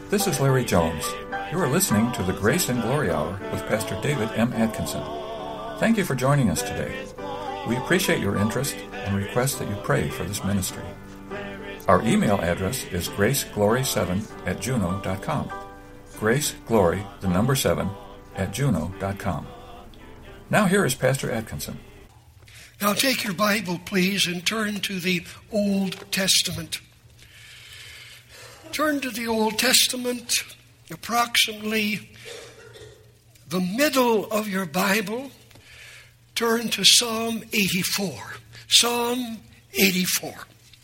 This is Larry Jones. You are listening to the Grace and Glory Hour with Pastor David M. Atkinson. Thank you for joining us today. We appreciate your interest and request that you pray for this ministry. Our email address is graceglory7@juno.com. graceglory, the number 7, @juno.com. Now here is Pastor Atkinson. Now take your Bible, please, and turn to the Old Testament. Turn to the Old Testament, approximately the middle of your Bible. Turn to Psalm 84. Psalm 84.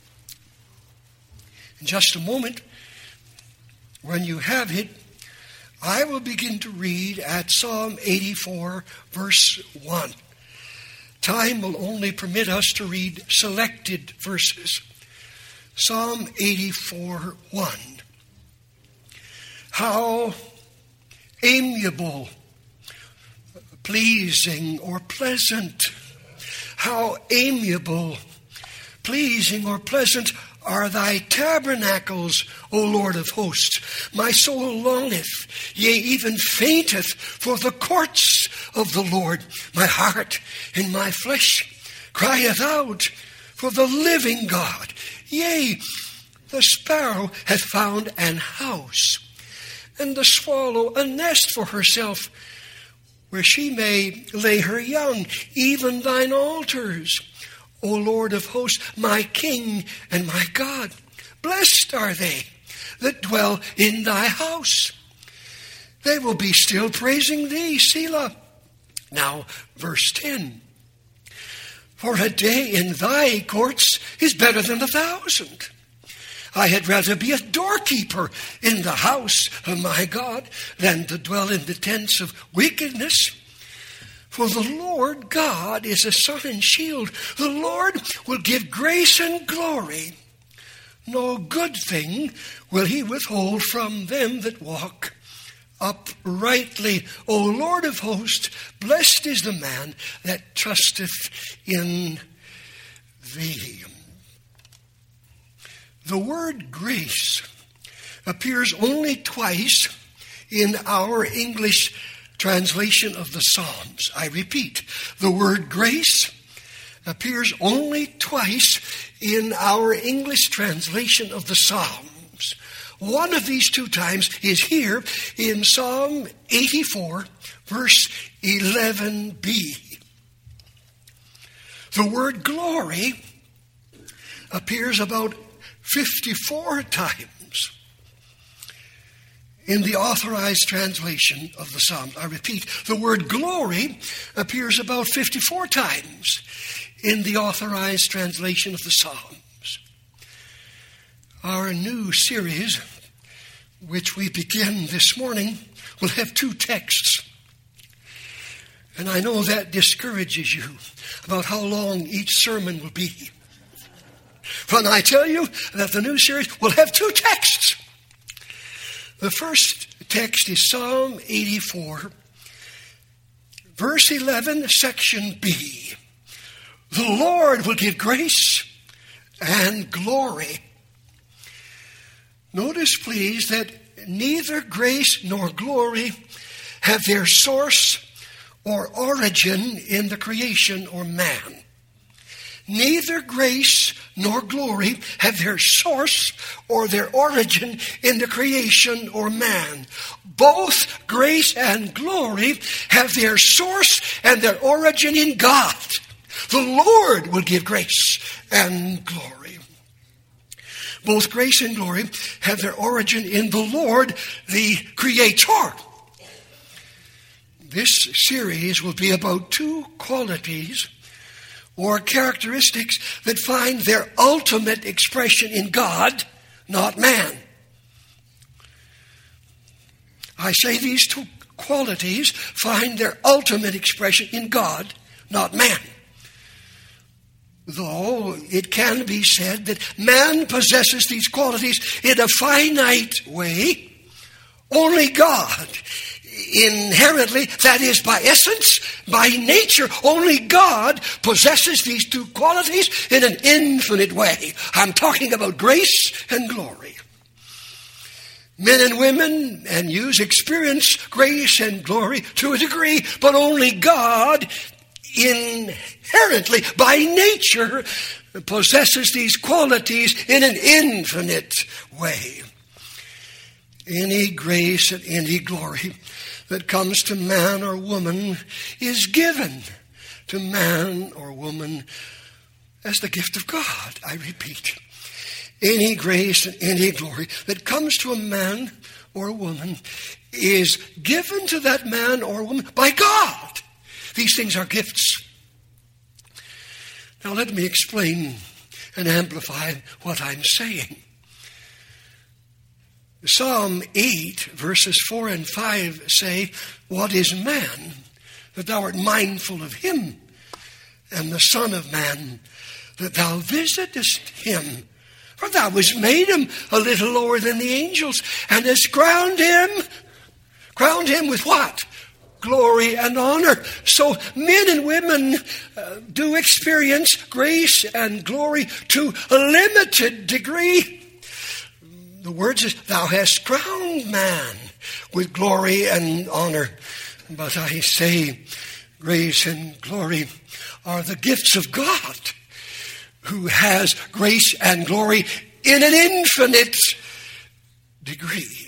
In just a moment, when you have it, I will begin to read at Psalm 84, verse 1. Time will only permit us to read selected verses. Psalm 84, 1. How amiable, pleasing, or pleasant. How amiable, pleasing, or pleasant are thy tabernacles, O Lord of hosts. My soul longeth, yea, even fainteth for the courts of the Lord. My heart and my flesh crieth out for the living God. Yea, the sparrow hath found an house, and the swallow a nest for herself, where she may lay her young, even thine altars, O Lord of hosts, my King and my God. Blessed are they that dwell in thy house. They will be still praising thee, Selah. Now, verse 10. For a day in thy courts is better than 1,000. I had rather be a doorkeeper in the house of my God than to dwell in the tents of wickedness. For the Lord God is a sun and shield. The Lord will give grace and glory. No good thing will he withhold from them that walk uprightly. O Lord of hosts, blessed is the man that trusteth in thee. The word grace appears only twice in our English translation of the Psalms. I repeat, the word grace appears only twice in our English translation of the Psalms. One of these two times is here in Psalm 84, verse 11b. The word glory appears about 54 times in the Authorized Translation of the Psalms. I repeat, the word glory appears about 54 times in the Authorized Translation of the Psalms. Our new series, which we begin this morning, will have two texts. And I know that discourages you about how long each sermon will be. When I tell you that the new series will have two texts. The first text is Psalm 84, verse 11, section B. The Lord will give grace and glory. Notice, please, that neither grace nor glory have their source or origin in the creation or man. Neither grace nor glory have their source or their origin in the creation or man. Both grace and glory have their source and their origin in God. The Lord will give grace and glory. Both grace and glory have their origin in the Lord, the Creator. This series will be about two qualities or characteristics that find their ultimate expression in God, not man. I say these two qualities find their ultimate expression in God, not man. Though it can be said that man possesses these qualities in a finite way, only God inherently, that is by essence, by nature, only God possesses these two qualities in an infinite way. I'm talking about grace and glory. Men and women and youths experience grace and glory to a degree, but only God inherently, by nature, possesses these qualities in an infinite way. Any grace and any glory that comes to man or woman is given to man or woman as the gift of God. I repeat, any grace and any glory that comes to a man or a woman is given to that man or woman by God. These things are gifts. Now let me explain and amplify what I'm saying. Psalm 8, verses 4 and 5 say, "What is man, that thou art mindful of him, and the Son of Man, that thou visitest him? For thou hast made him a little lower than the angels, and hast crowned him with what? Glory and honor." So men and women do experience grace and glory to a limited degree. The words is, "Thou hast crowned man with glory and honor." But I say, grace and glory are the gifts of God, who has grace and glory in an infinite degree.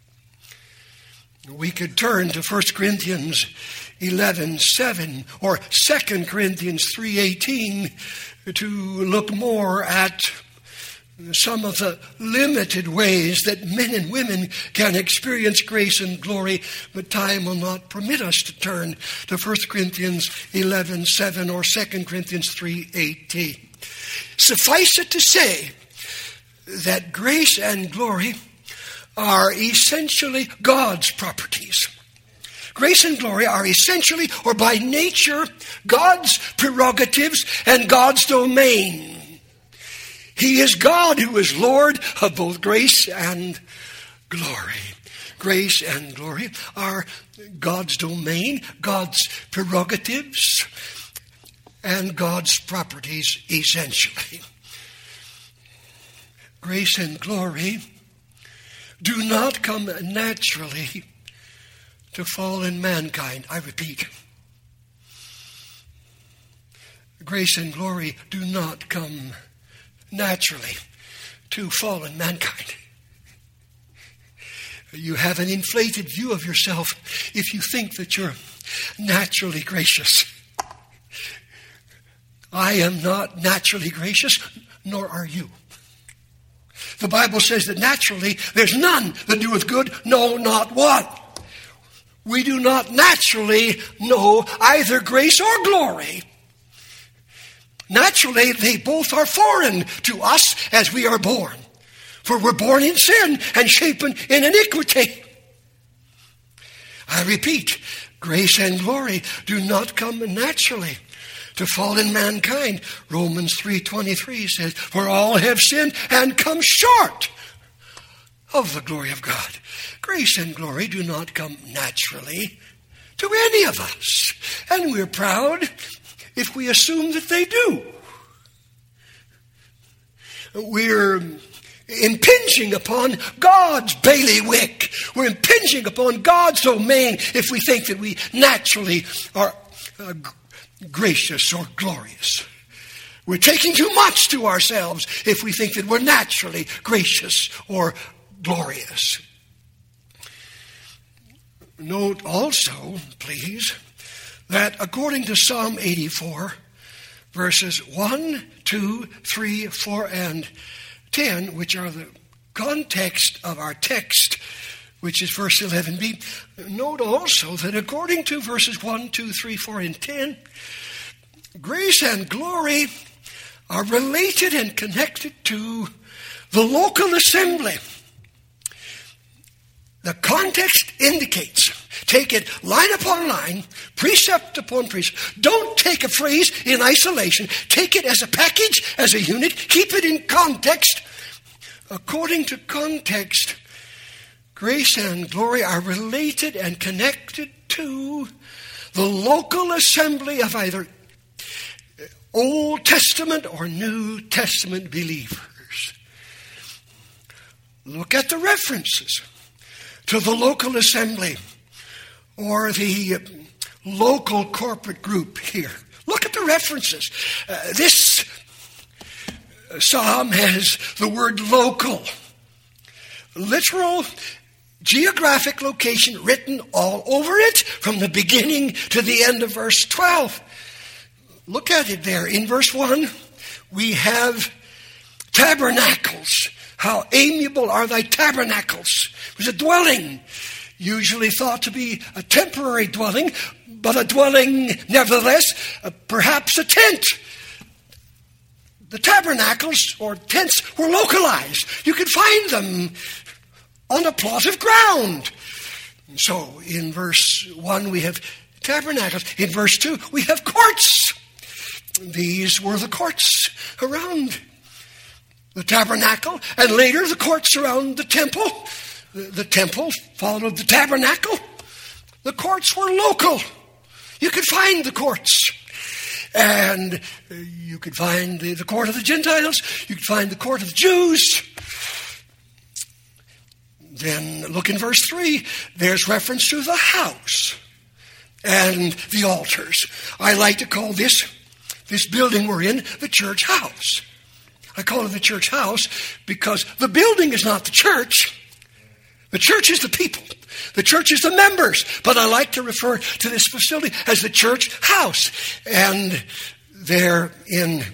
We could turn to 1 Corinthians 11:7 or 2 Corinthians 3:18 to look more at some of the limited ways that men and women can experience grace and glory, but time will not permit us to turn to 1 Corinthians 11:7 or 2 Corinthians 3:18. Suffice it to say that grace and glory are essentially God's properties. Grace and glory are essentially, or by nature, God's prerogatives and God's domain. He is God who is Lord of both grace and glory. Grace and glory are God's domain, God's prerogatives, and God's properties essentially. Grace and glory do not come naturally to fallen mankind. I repeat, grace and glory do not come naturally to fallen mankind. You have an inflated view of yourself if you think that you're naturally gracious. I am not naturally gracious, nor are you. The Bible says that naturally there's none that doeth good, no, not one. We do not naturally know either grace or glory. Naturally, they both are foreign to us as we are born. For we're born in sin and shapen in iniquity. I repeat, grace and glory do not come naturally to fallen mankind. Romans 3:23 says, "For all have sinned and come short of the glory of God." Grace and glory do not come naturally to any of us. And we're proud if we assume that they do. We're impinging upon God's bailiwick. We're impinging upon God's domain if we think that we naturally are gracious or glorious. We're taking too much to ourselves if we think that we're naturally gracious or glorious. Note also, please, that according to Psalm 84, verses 1, 2, 3, 4, and 10, which are the context of our text, which is verse 11b, note also that according to verses 1, 2, 3, 4, and 10, grace and glory are related and connected to the local assembly. The context indicates, take it line upon line, precept upon precept. Don't take a phrase in isolation. Take it as a package, as a unit. Keep it in context. According to context, grace and glory are related and connected to the local assembly of either Old Testament or New Testament believers. Look at the references to the local assembly or the local corporate group here. Look at the references. This psalm has the word local, literal geographic location written all over it from the beginning to the end of verse 12. Look at it there. In verse 1, we have tabernacles. How amiable are thy tabernacles. It was a dwelling, usually thought to be a temporary dwelling, but a dwelling nevertheless, perhaps a tent. The tabernacles or tents were localized. You could find them on a plot of ground. So in verse 1 we have tabernacles. In verse 2 we have courts. These were the courts around the tabernacle, and later the courts around the temple. The temple followed the tabernacle. The courts were local. You could find the courts. And you could find the court of the Gentiles. You could find the court of the Jews. Then look in verse 3. There's reference to the house and the altars. I like to call this building we're in the church house. I call it the church house because the building is not the church. The church is the people. The church is the members. But I like to refer to this facility as the church house. And there in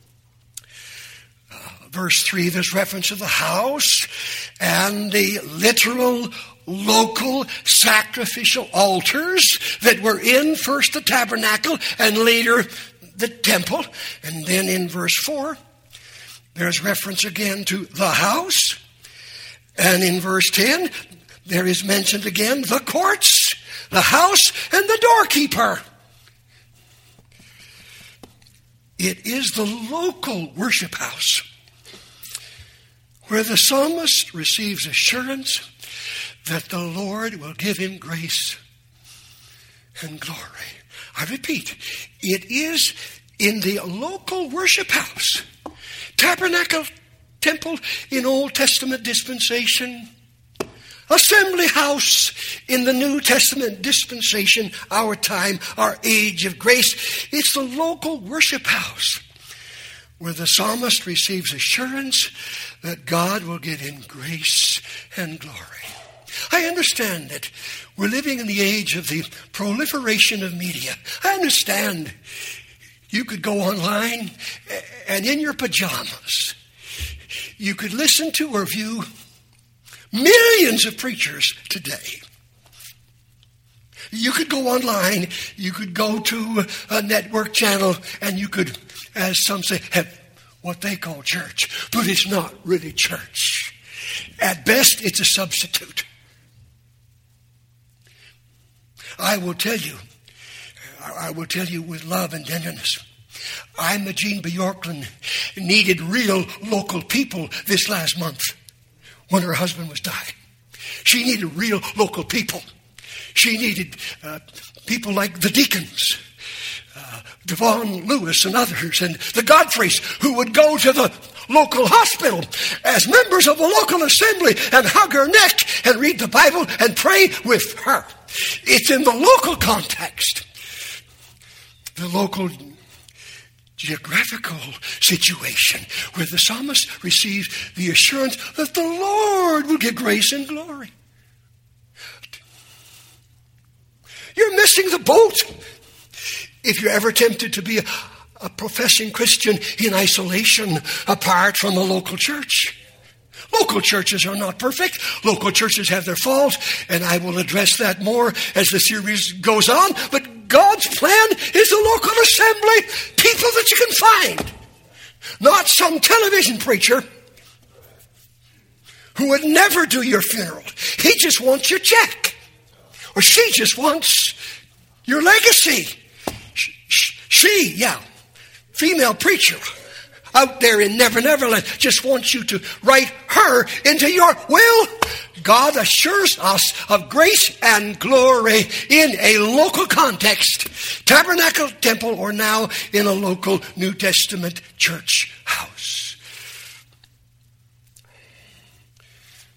verse 3, there's reference to the house and the literal local sacrificial altars that were in first the tabernacle and later the temple. And then in verse 4, there's reference again to the house. And in verse 10, there is mentioned again the courts, the house, and the doorkeeper. It is the local worship house where the psalmist receives assurance that the Lord will give him grace and glory. I repeat, it is in the local worship house, tabernacle, temple in Old Testament dispensation, assembly house in the New Testament dispensation, our time, our age of grace. It's the local worship house where the psalmist receives assurance that God will give him grace and glory. I understand that we're living in the age of the proliferation of media. I understand you could go online and in your pajamas you could listen to or view millions of preachers today. You could go online, you could go to a network channel, and you could, as some say, have what they call church. But it's not really church. At best, it's a substitute. I will tell you with love and tenderness, Imogene Bjorklund needed real local people this last month when her husband was dying. She needed real local people. She needed people like the deacons, Devon Lewis and others, and the Godfreys, who would go to the local hospital as members of the local assembly and hug her neck and read the Bible and pray with her. It's in the local context, the local geographical situation where the psalmist receives the assurance that the Lord will give grace and glory. You're missing the boat if you're ever tempted to be a professing Christian in isolation apart from a local church. Local churches are not perfect. Local churches have their faults, and I will address that more as the series goes on. But God's plan is a local assembly, people that you can find. Not some television preacher who would never do your funeral. He just wants your check. Or she just wants your legacy. Female preacher out there in Never Neverland just wants you to write her into your will. God assures us of grace and glory in a local context, tabernacle, temple, or now in a local New Testament church house.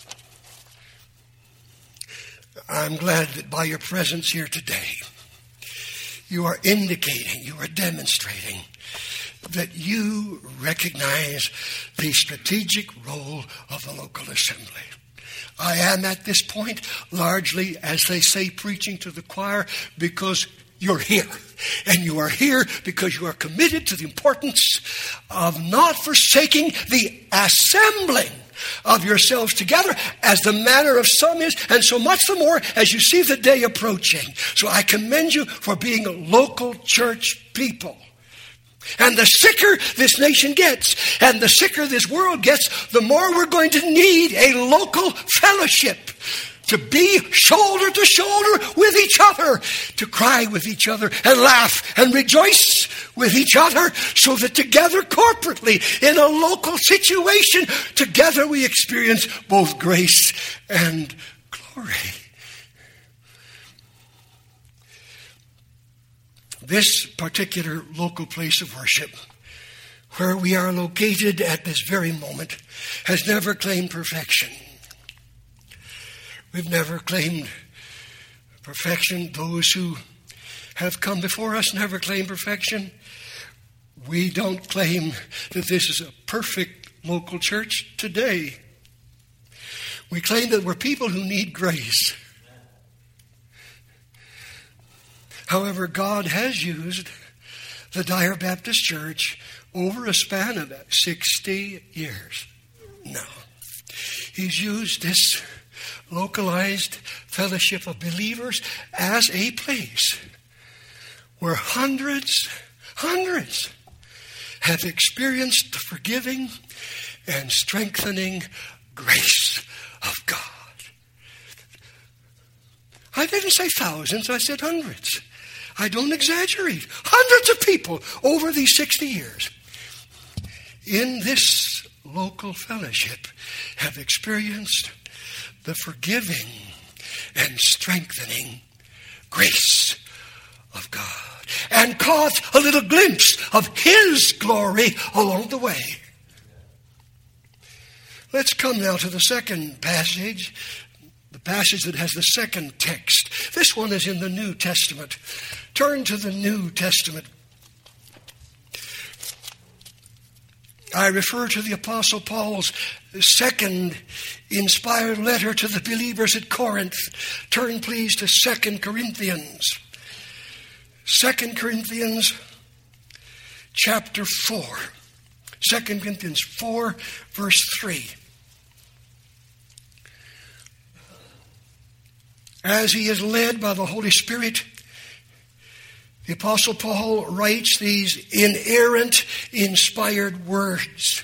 I'm glad that by your presence here today, you are indicating, you are demonstrating that you recognize the strategic role of the local assembly. I am at this point largely, as they say, preaching to the choir because you're here. And you are here because you are committed to the importance of not forsaking the assembling of yourselves together, as the manner of some is, and so much the more as you see the day approaching. So I commend you for being a local church people. And the sicker this nation gets, and the sicker this world gets, the more we're going to need a local fellowship to be shoulder to shoulder with each other, to cry with each other and laugh and rejoice with each other, so that together corporately in a local situation, together we experience both grace and glory. This particular local place of worship, where we are located at this very moment, has never claimed perfection. We've never claimed perfection. Those who have come before us never claimed perfection. We don't claim that this is a perfect local church today. We claim that we're people who need grace. However, God has used the Dyer Baptist Church over a span of 60 years now. He's used this localized fellowship of believers as a place where hundreds have experienced the forgiving and strengthening grace of God. I didn't say thousands, I said hundreds. I don't exaggerate. Hundreds of people over these 60 years in this local fellowship have experienced the forgiving and strengthening grace of God, and caught a little glimpse of His glory along the way. Let's come now to the second passage, the passage that has the second text. This one is in the New Testament. Turn to the New Testament. I refer to the Apostle Paul's second inspired letter to the believers at Corinth. Turn, please, to 2 Corinthians. 2 Corinthians chapter 4. 2 Corinthians 4, verse 3. As he is led by the Holy Spirit, the Apostle Paul writes these inerrant, inspired words.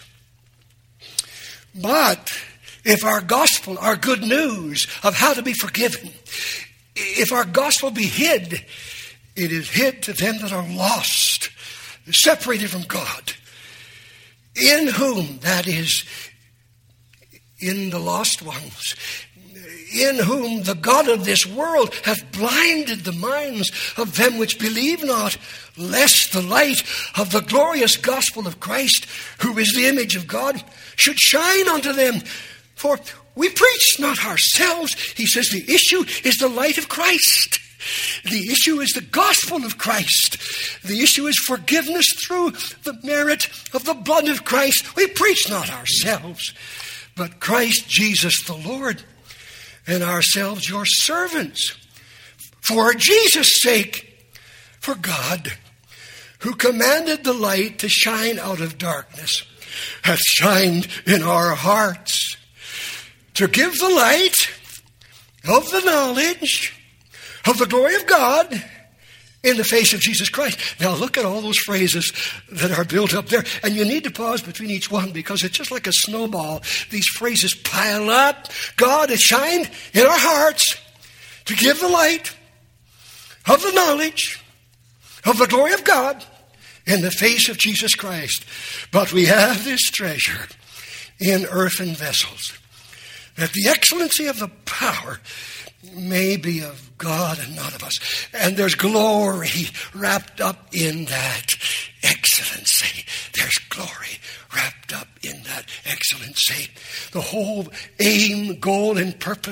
But if our gospel, our good news of how to be forgiven, if our gospel be hid, it is hid to them that are lost, separated from God, in whom, that is, in the lost ones, in whom the God of this world hath blinded the minds of them which believe not, lest the light of the glorious gospel of Christ, who is the image of God, should shine unto them. For we preach not ourselves. He says the issue is the light of Christ. The issue is the gospel of Christ. The issue is forgiveness through the merit of the blood of Christ. We preach not ourselves, but Christ Jesus the Lord, and ourselves your servants, for Jesus' sake, for God, who commanded the light to shine out of darkness, hath shined in our hearts, to give the light of the knowledge of the glory of God in the face of Jesus Christ. Now look at all those phrases that are built up there. And you need to pause between each one, because it's just like a snowball. These phrases pile up. God has shined in our hearts to give the light of the knowledge of the glory of God in the face of Jesus Christ. But we have this treasure in earthen vessels, that the excellency of the power may be of God and not of us. And there's glory wrapped up in that excellency. There's glory wrapped up in that excellency. The whole aim, goal, and purpose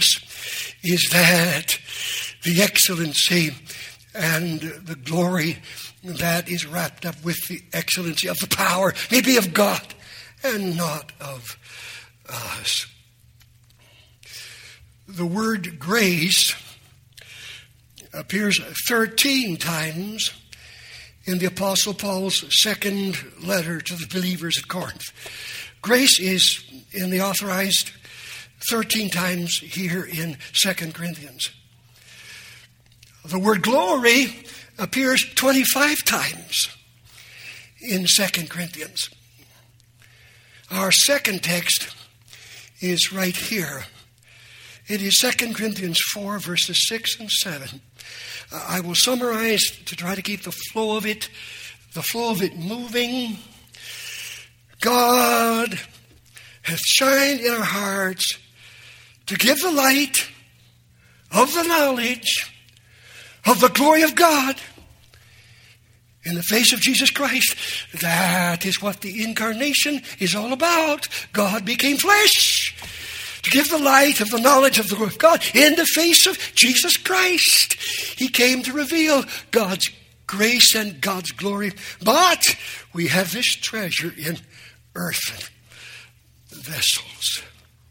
is that the excellency and the glory that is wrapped up with the excellency of the power may be of God and not of us. The word grace appears 13 times in the Apostle Paul's second letter to the believers at Corinth. Grace is in the authorized 13 times here in 2 Corinthians. The word glory appears 25 times in 2 Corinthians. Our second text is right here. It is 2 Corinthians 4, verses 6 and 7. I will summarize to try to keep the flow of it moving. God hath shined in our hearts to give the light of the knowledge of the glory of God in the face of Jesus Christ. That is what the incarnation is all about. God became flesh to give the light of the knowledge of the glory of God in the face of Jesus Christ. He came to reveal God's grace and God's glory. But we have this treasure in earthen vessels.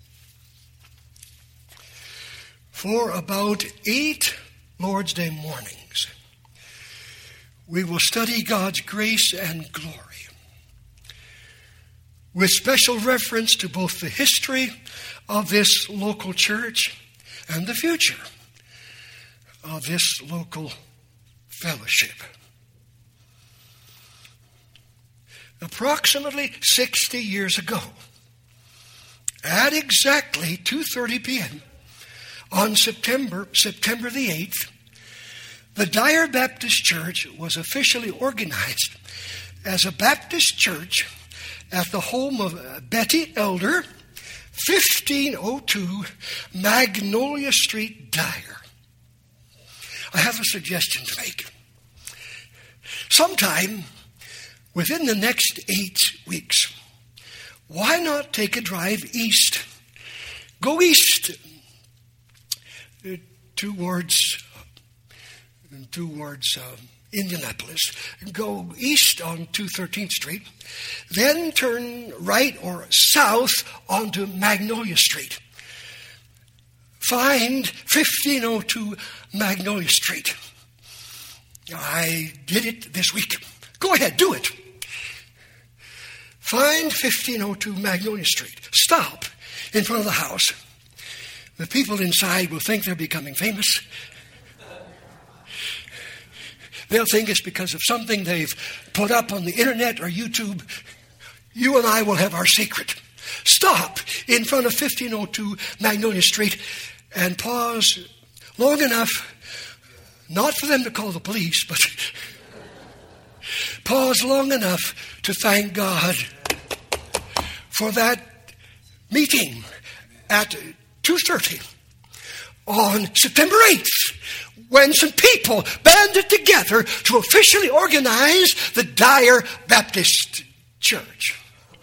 For about 8 Lord's Day mornings, we will study God's grace and glory with special reference to both the history of this local church and the future of this local fellowship. Approximately 60 years ago, at exactly 2:30 p.m. on September the 8th, the Dyer Baptist Church was officially organized as a Baptist church at the home of Betty Elder, 1502 Magnolia Street, Dyer. I have a suggestion to make. Sometime within the next 8 weeks, why not take a drive east? Go east towards Indianapolis. Go east on 213th Street. Then turn right or south onto Magnolia Street. Find 1502 Magnolia Street. I did it this week. Go ahead, do it. Find 1502 Magnolia Street. Stop in front of the house. The people inside will think they're becoming famous. They'll think it's because of something they've put up on the internet or YouTube. You and I will have our secret. Stop in front of 1502 Magnolia Street and pause long enough, not for them to call the police, but pause long enough to thank God for that meeting at 2:30 on September 8th, when some people banded together to officially organize the Dyer Baptist Church.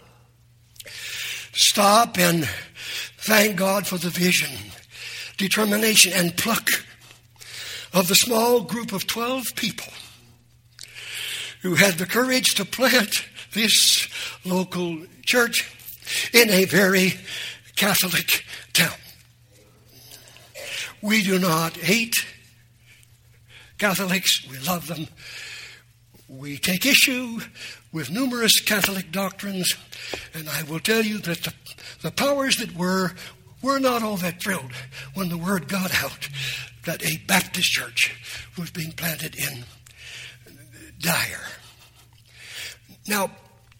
Stop and thank God for the vision, determination, and pluck of the small group of 12 people who had the courage to plant this local church in a very Catholic town. We do not hate Catholics. We love them. We take issue with numerous Catholic doctrines, and I will tell you that the powers that were not all that thrilled when the word got out that a Baptist church was being planted in Dyer. Now,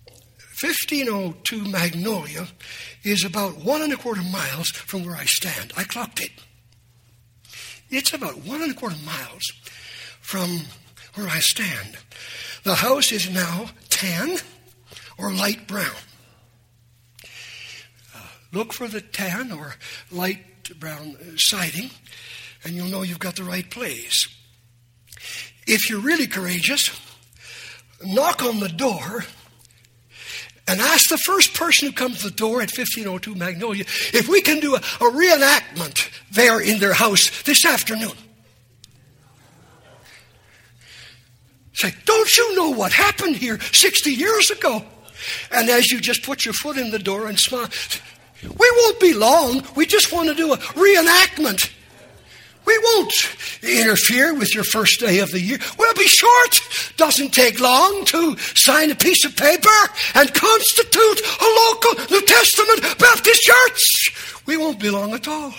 1502 Magnolia is about 1.25 miles from where I stand. I clocked it. It's about 1.25 miles from where I stand. The house is now tan or light brown. Look for the tan or light brown siding, and you'll know you've got the right place. If you're really courageous, knock on the door and ask the first person who comes to the door at 1502 Magnolia if we can do a reenactment there in their house this afternoon. Say, don't you know what happened here 60 years ago? And as you just put your foot in the door and smile, we won't be long. We just want to do a reenactment. We won't interfere with your first day of the year. We'll be short. Doesn't take long to sign a piece of paper and constitute a local New Testament Baptist church. We won't be long at all.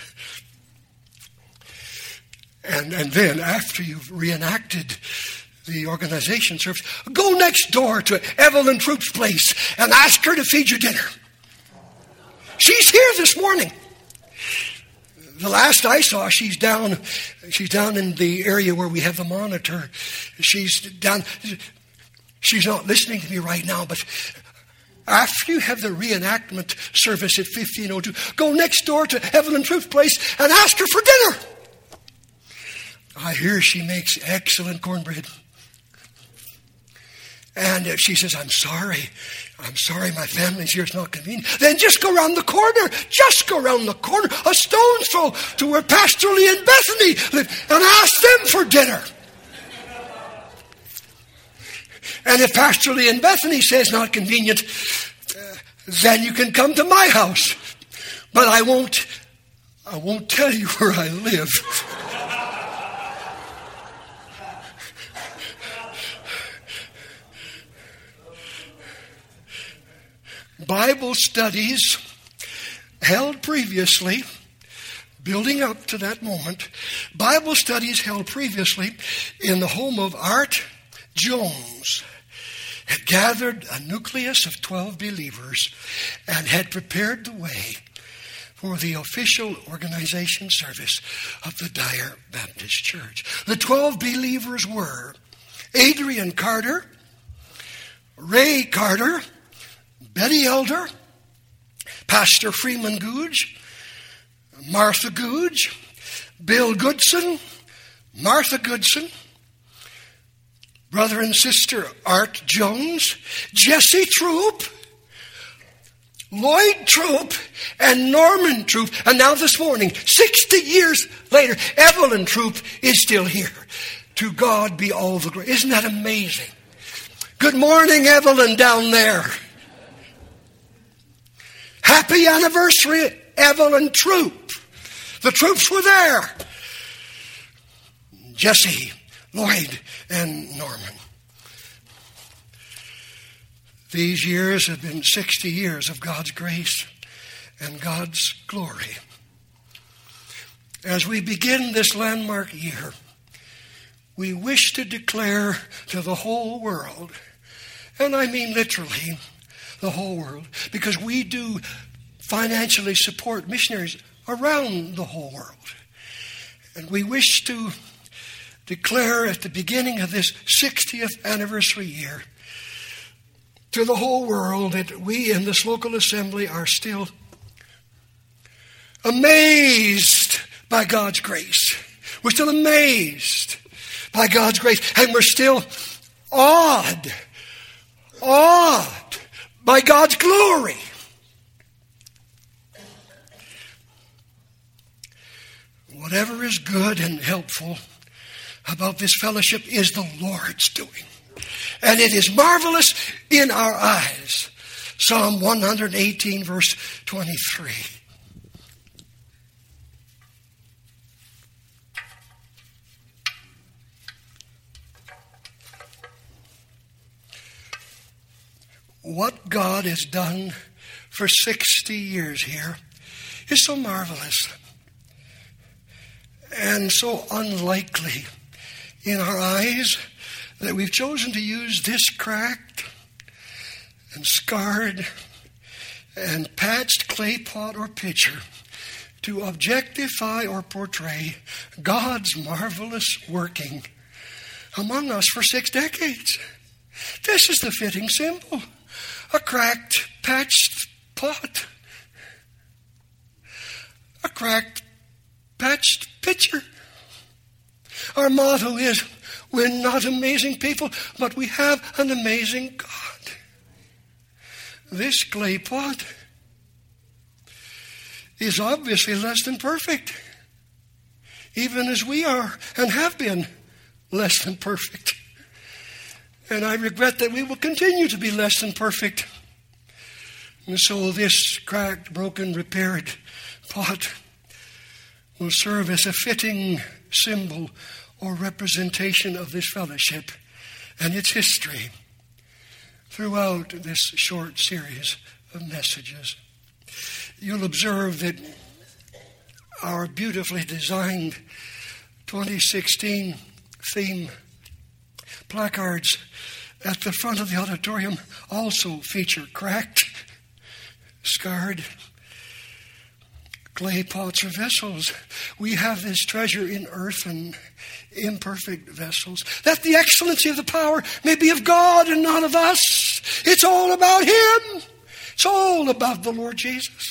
And then after you've reenacted the organization service, go next door to Evelyn Troop's place and ask her to feed you dinner. She's here this morning. The last I saw, she's down in the area where we have the monitor. She's down. She's not listening to me right now, but after you have the reenactment service at 1502, go next door to Evelyn Troop's place and ask her for dinner. I hear she makes excellent cornbread. And if she says, I'm sorry, my family's here, it's not convenient, then just go around the corner. Just go around the corner, a stone's throw to where Pastor Lee and Bethany live, and ask them for dinner. And if Pastor Lee and Bethany says not convenient, then you can come to my house. But I won't tell you where I live. Bible studies held previously, building up to that moment, Bible studies held previously in the home of Art Jones had gathered a nucleus of 12 believers and had prepared the way for the official organization service of the Dyer Baptist Church. The 12 believers were Adrian Carter, Ray Carter, Betty Elder, Pastor Freeman Googe, Martha Googe, Bill Goodson, Martha Goodson, brother and sister Art Jones, Jesse Troop, Lloyd Troop, and Norman Troop. And now this morning, 60 years later, Evelyn Troop is still here. To God be all the glory. Isn't that amazing? Good morning, Evelyn, down there. Happy anniversary, Evelyn Troop. The Troops were there. Jesse, Lloyd, and Norman. These years have been 60 years of God's grace and God's glory. As we begin this landmark year, we wish to declare to the whole world, and I mean literally, the whole world, because we do financially support missionaries around the whole world. And we wish to declare at the beginning of this 60th anniversary year to the whole world that we in this local assembly are still amazed by God's grace. We're still amazed by God's grace, and we're still awed by God's glory. Whatever is good and helpful about this fellowship is the Lord's doing. And it is marvelous in our eyes. Psalm 118, verse 23. What God has done for 60 years here is so marvelous and so unlikely in our eyes that we've chosen to use this cracked and scarred and patched clay pot or pitcher to objectify or portray God's marvelous working among us for 6 decades. This is the fitting symbol. A cracked, patched pot. A cracked, patched pitcher. Our motto is, we're not amazing people, but we have an amazing God. this clay pot is obviously less than perfect, even as we are and have been less than perfect. And I regret that we will continue to be less than perfect. And so this cracked, broken, repaired pot will serve as a fitting symbol or representation of this fellowship and its history throughout this short series of messages. You'll observe that our beautifully designed 2016 theme placards at the front of the auditorium also feature cracked, scarred clay pots or vessels. We have this treasure in earthen, imperfect vessels, that the excellency of the power may be of God and not of us. It's all about Him. It's all about the Lord Jesus.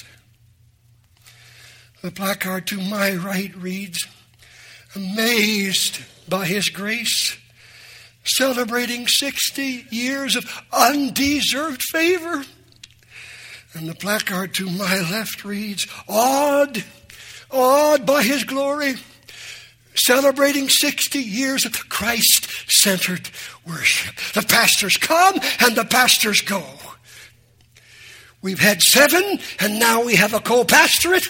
The placard to my right reads, "Amazed by His grace, celebrating 60 years of undeserved favor." And the placard to my left reads, awed by His glory, celebrating 60 years of Christ-centered worship. The pastors come and the pastors go. We've had 7, and now we have a co-pastorate.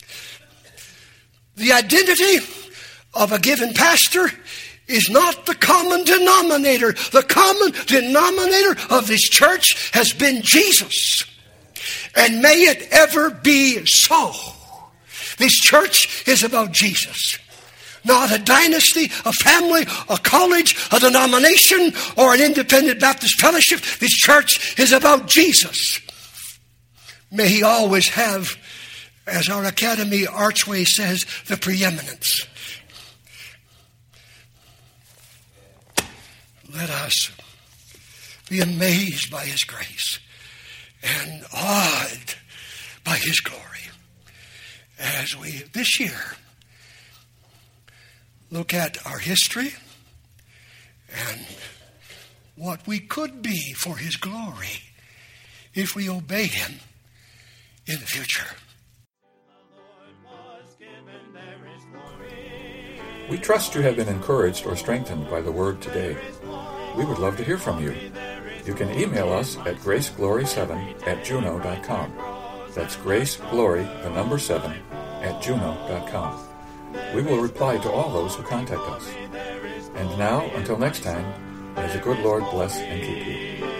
The identity of a given pastor is not the common denominator. The common denominator of this church has been Jesus. And may it ever be so. This church is about Jesus. Not a dynasty, a family, a college, a denomination, or an independent Baptist fellowship. This church is about Jesus. May He always have, as our Academy Archway says, the preeminence. Let us be amazed by His grace and awed by His glory as we this year look at our history and what we could be for His glory if we obey Him in the future. We trust you have been encouraged or strengthened by the Word today. We would love to hear from you. You can email us at graceglory7@juno.com. That's graceglory7@juno.com. We will reply to all those who contact us. And now, until next time, may the good Lord bless and keep you.